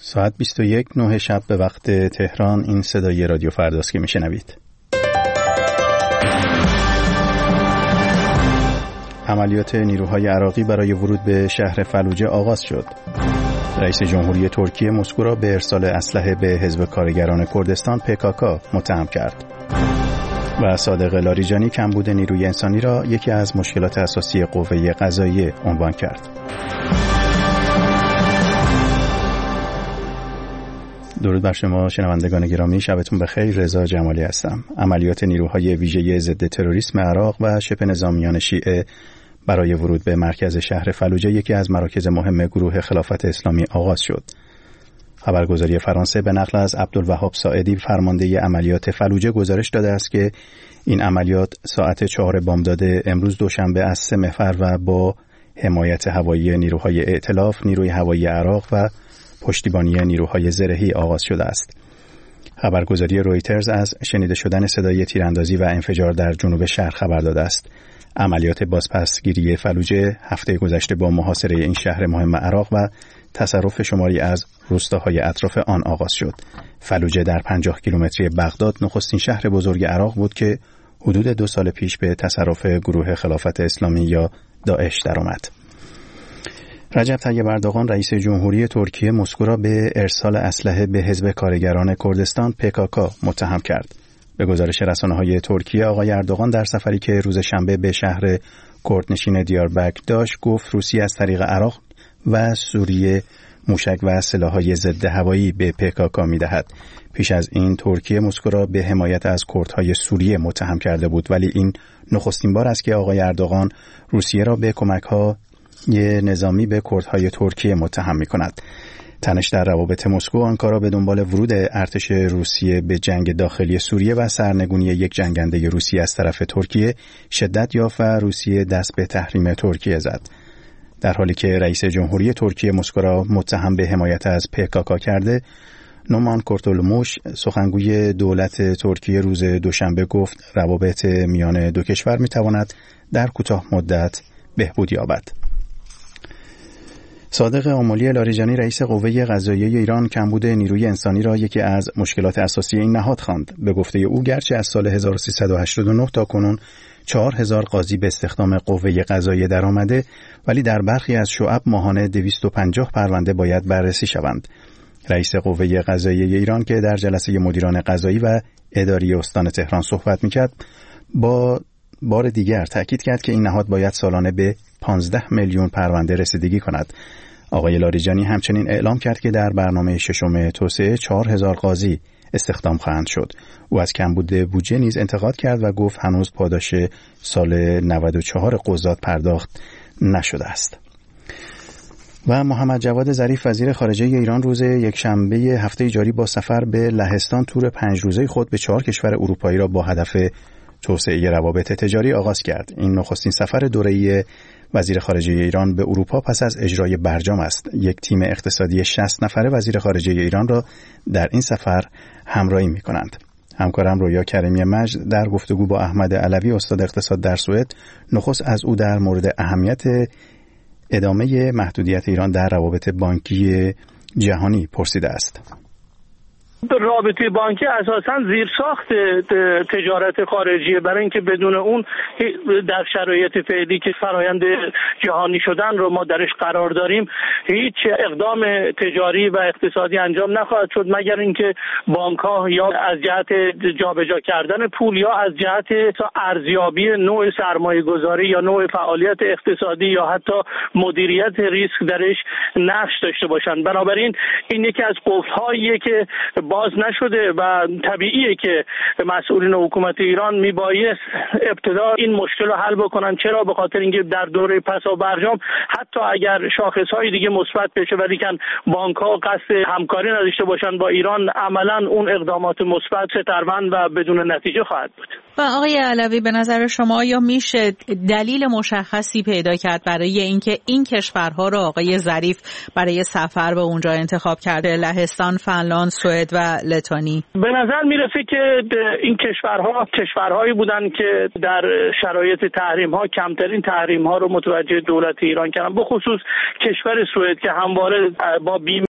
ساعت 21:09 شب به وقت تهران. این صدای رادیو فرداست که میشنوید. عملیات نیروهای عراقی برای ورود به شهر فلوجه آغاز شد. رئیس جمهوری ترکیه مسکو را به ارسال اسلحه به حزب کارگران کردستان PKK متهم کرد. و صادق لاریجانی کمبود نیروی انسانی را یکی از مشکلات اساسی قوه قضاییه عنوان کرد. درود بر شما شنوندگان گرامی، شبتون بخیر. رضا جمالی هستم. عملیات نیروهای ویژه ضد تروریسم عراق و شبه نظامیان شیعه برای ورود به مرکز شهر فلوجه، یکی از مراکز مهم گروه خلافت اسلامی، آغاز شد. خبرگزاری فرانسه به نقل از عبدالوهاب ساعدی فرمانده عملیات فلوجه گزارش داده است که این عملیات ساعت 4 بامداد امروز دوشنبه از 3 محور و با حمایت هوایی نیروهای ائتلاف، نیروی هوایی عراق و پشتیبانی نیروهای زرهی آغاز شده است. خبرگزاری رویترز از شنیده شدن صدای تیراندازی و انفجار در جنوب شهر خبر داده است. عملیات بازپسگیری فلوجه هفته گذشته با محاصره این شهر مهم عراق و تصرف شماری از روستاهای اطراف آن آغاز شد. فلوجه در 50 کیلومتری بغداد نخستین شهر بزرگ عراق بود که حدود 2 سال پیش به تصرف گروه خلافت اسلامی یا داعش درآمد. رجب طیب اردوغان رئیس جمهوری ترکیه مسکو را به ارسال اسلحه به حزب کارگران کردستان PKK متهم کرد. به گزارش رسانه‌های ترکیه، آقای اردوغان در سفری که روز شنبه به شهر کردنشین دیاربکر داشت، گفت روسیه از طریق عراق و سوریه موشک و سلاح‌های ضد هوایی به PKK می‌دهد. پیش از این ترکیه مسکو را به حمایت از کردهای سوریه متهم کرده بود، ولی این نخستین بار است که آقای اردوغان روسیه را به کمک‌های نظامی به کردهای ترکیه متهم می‌کند. تنش در روابط مسکو و آنکارا به دنبال ورود ارتش روسیه به جنگ داخلی سوریه و سرنگونی یک جنگنده روسی از طرف ترکیه شدت یافت و روسیه دست به تحریم ترکیه زد. در حالی که رئیس جمهوری ترکیه مسکو را متهم به حمایت از PKK کرده، نومان کورتولموش سخنگوی دولت ترکیه روز دوشنبه گفت روابط میان دو کشور می‌تواند در کوتاه مدت بهبود یابد. صادق آملی لاریجانی رئیس قوه قضاییه ایران کمبود نیروی انسانی را یکی از مشکلات اساسی این نهاد خواند. به گفته او گرچه از سال 1389 تا کنون 4000 قاضی به استخدام قوه قضاییه درآمده، ولی در برخی از شعب ماهانه 250 پرونده باید بررسی شوند. رئیس قوه قضاییه ایران که در جلسه مدیران قضایی و اداری استان تهران صحبت می‌کرد، با بار دیگر تأکید کرد که این نهاد باید سالانه به 15 میلیون پرونده رسیدگی کند. آقای لاریجانی همچنین اعلام کرد که در برنامه ششم توسعه 4000 قاضی استخدام خواهند شد. او از کمبود بودجه نیز انتقاد کرد و گفت هنوز پاداش سال 94 قضات پرداخت نشده است. و محمد جواد ظریف وزیر خارجه ایران روز یکشنبه هفته جاری با سفر به لهستان تور 5 روزه خود به 4 کشور اروپایی را با هدف توسعه روابط تجاری آغاز کرد. این نخستین سفر دوره‌ای وزیر خارجه ایران به اروپا پس از اجرای برجام است. یک تیم اقتصادی 60 نفره وزیر خارجه ایران را در این سفر همراهی می‌کنند. همکارم رویا کریمی مجد در گفتگو با احمد علوی استاد اقتصاد در سوئد نخست از او در مورد اهمیت ادامه محدودیت ایران در روابط بانکی جهانی پرسیده است. رابطه بانکی اساساً زیرساخت تجارت خارجی، برای اینکه بدون اون در شرایط فعلی که فرایند جهانی شدن رو ما درش قرار داریم هیچ اقدام تجاری و اقتصادی انجام نخواهد شد، مگر اینکه بانک‌ها یا از جهت جابجا کردن پول یا از جهت ارزیابی نوع سرمایه‌گذاری یا نوع فعالیت اقتصادی یا حتی مدیریت ریسک درش نقش داشته باشند. بنابراین این یکی از قفل‌هاییه که باز نشده و طبیعیه که مسئولین حکومت ایران میبایست ابتدا این مشکل رو حل بکنن. چرا؟ به خاطر اینکه در دوره پسا برجام حتی اگر شاخصهای دیگه مثبت بشه ولی کن بانک‌ها قصد همکاری نداشته باشن با ایران، عملاً اون اقدامات مثبت سترون و بدون نتیجه خواهد بود. و آقای علوی به نظر شما یا میشه دلیل مشخصی پیدا کرد برای اینکه این کشورها رو آقای ظریف برای سفر به اونجا انتخاب کرده؟ لهستان، فنلاند، سوئد و لتانی. به نظر میرسه که این کشورهایی بودن که در شرایط تحریم‌ها کمترین تحریم‌ها رو متوجه دولت ایران کردن، به خصوص کشور سوئد که همواره با